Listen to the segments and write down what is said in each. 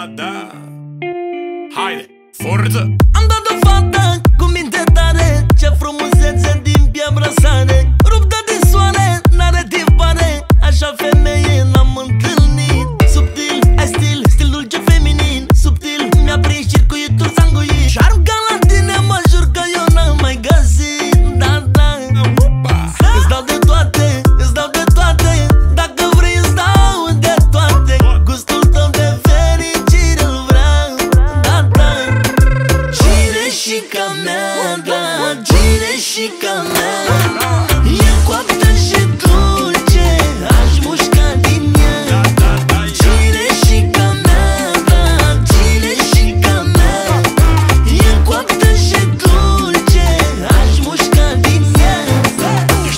da. Haide, forță! Am dat o fată cu minte tare, ce frumusețe din piea brăsare, ruptă de soare, n-are tipare, așa femeie n-am întâlnit. Subtil, ai stil, stil dulce feminin, subtil, mi-a prins circuitul sanguin. Șarm ca la tine, mă jur că eu n-am mai găsit. Da, da, îți dau de toate, îți dau de toate, dacă vrei îți dau de toate. Gustul tău de fericire îl vreau. Da, da, cireșica mea, da, cireșica mea, e coaptă și dulce, aș mușca din ea. Cireșica mea, da, cireșica mea, e coaptă și dulce, aș mușca din ea. Ești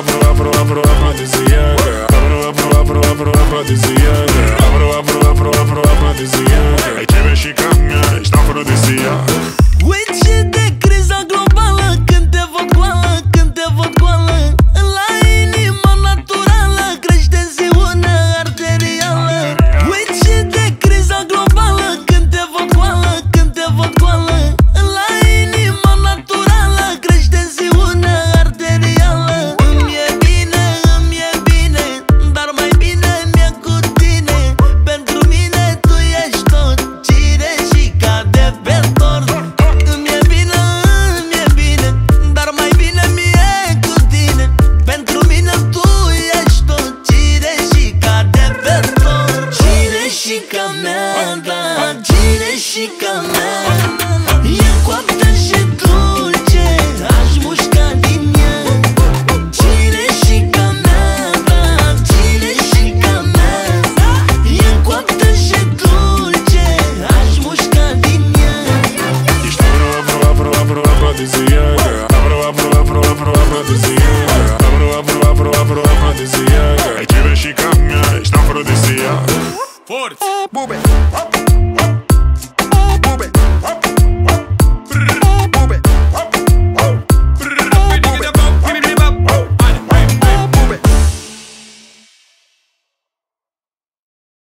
afrodiziacă, ai cireșica mea, ești afrodiziacă. Uit și de criza globală, când te văd goală, când te văd goală, la inima naturală crește tensiunea arterială. Uit și de criza globală, când te văd goală, când te văd goală, la inima naturală crește tensiunea arterială. Îmi e bine, dar mai bine mi-e cu tine. Pentru mine tu ești tot, cireșica de pe tort. Îmi e bine, dar mai bine mi-e cu tine. Pentru mine tu ești tot, cireșica de pe tort. Cireșica mea, da, cireșica mea, e coaptă și dulce, aș mușca din ea. Cireșica mea, da, cireșica mea, e coaptă și dulce, aș mușca din ea. Ești afrodiziacă, ai cireșica mea, ești afrodiziacă. Forță! Bube!